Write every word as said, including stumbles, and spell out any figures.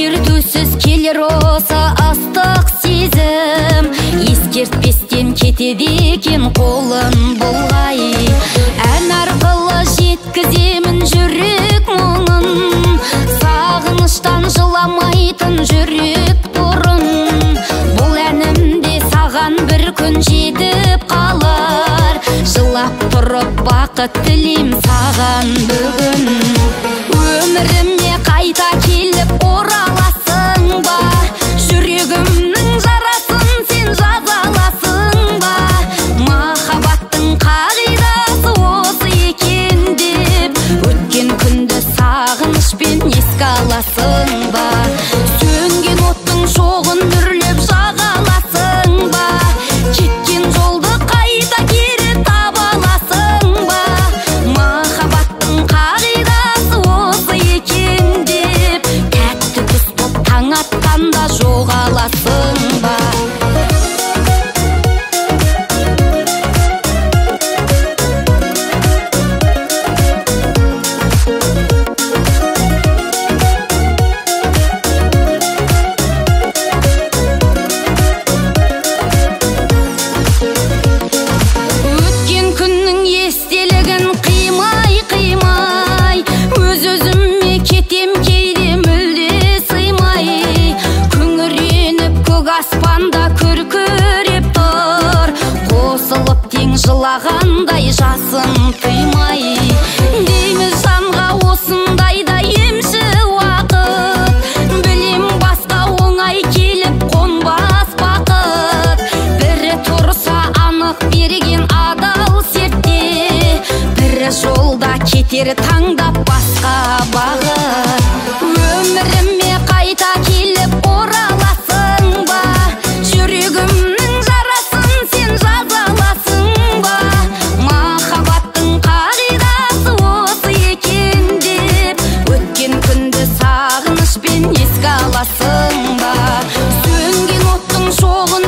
ескертусіз келер осы астық сезім, ескертпестен кетеді екен қолын бұлғай. Ән арқылы жеткіземін жүрек мұңын, сағыныштан жыламайтын жүрек бұрын. Бұл әнімде саған бір күн жетіп қалар, жылап тұрып бақыт тілейм саған бүгін. Өміріме қайта келіп ораласың ба, жүрегімнің жарасын сен жазаласың ба. Махаббаттың қағидасы осы екен деп, өткен күнді сағынышпен еске аласың ба. Сөнген оттың шоғын үрлеп жағаласың ба, кеткен жолды қайта кері таба аласың ба. Махаббаттың қағидасы осы екен деп, тәтті түс боп таң атқанда жоғаласың ба. Өткен күннің естелігін қимай-қимай, өз-өзіме кетем кейде мүлде сыймай. Күңіреніп көк аспанда күркіреп тұр, қосылып тең жылағандай жасын тыймай. Дейміз жанға осындайда емші уақыт, білем басқа оңай келіп қонбас бақыт. Бірі тұрса анық берген адал сертте, бірі жолда кетер таңдап басқа бағыт. Өміріме қайта келіп ораласың ба, жүрегімнің жарасын сен жазаласың ба. Махаббаттың қағидасы осы екен деп, өткен күнді сағынышпен еске аласың ба. Сөнген оттың шоғын